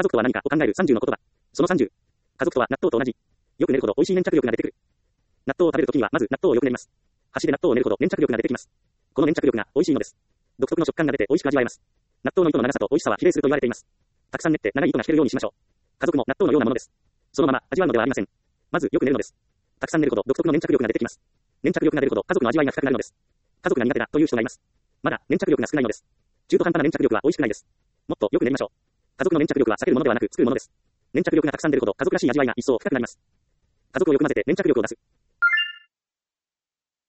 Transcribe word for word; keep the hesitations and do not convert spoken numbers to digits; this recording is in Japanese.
家族とは何かを考えるさんじゅうの言葉。そのさんじゅう。家族とは納豆と同じ。よく寝るほど美味しい粘着力が出てくる。納豆を食べるときにはまず納豆をよく練ります。箸で納豆を練るほど粘着力が出てきます。この粘着力が美味しいのです。独特の食感が出て美味しく味わえます。納豆の糸の長さと美味しさは比例すると言われています。たくさん練って長い糸が引けるようにしましょう。家族も納豆のようなものです。そのまま味わうのではありません。まずよく練るのです。たくさん練るほど独特の粘着力が出てきます。粘着力が出るほど家族の味わいが深くなるのです。家族が苦手だという人がいます。まだ粘着力が少ないのです。中途半端な粘着力は美味しくないです。もっとよく練りましょう。家族の粘着力は避けるものではなく作るものです。粘着力がたくさん出るほど家族らしい味わいが一層深くなります。家族をよく混ぜて粘着力を出す。